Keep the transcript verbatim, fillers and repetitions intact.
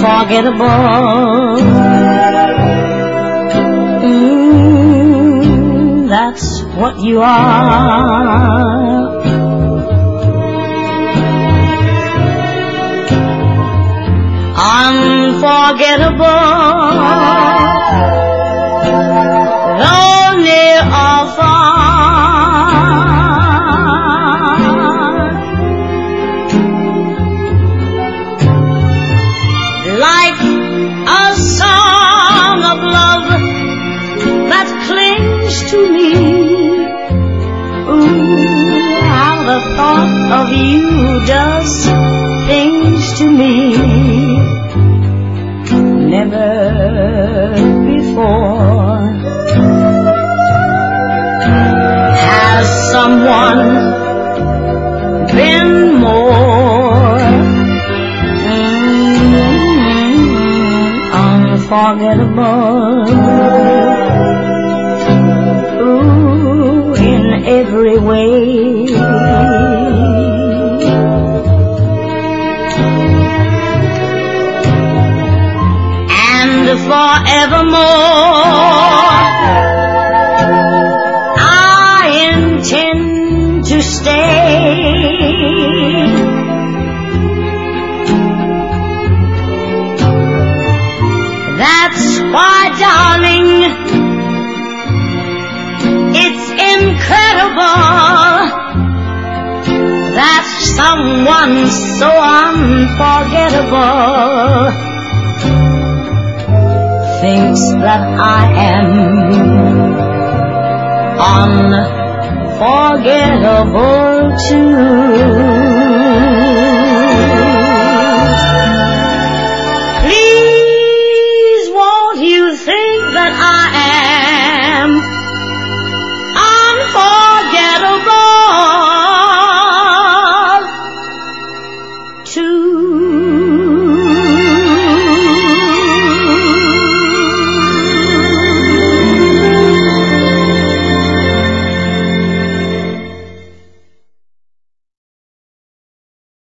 unforgettable. Mm, that's what you are. Unforgettable, though near or far, like a song of love that clings to me. Ooh, how the thought of you does things to me. Never before has someone been more mm, unforgettable. Ooh, in every way. Forevermore, I intend to stay. That's why, darling, it's incredible that someone so unforgettable thinks that I am unforgettable too.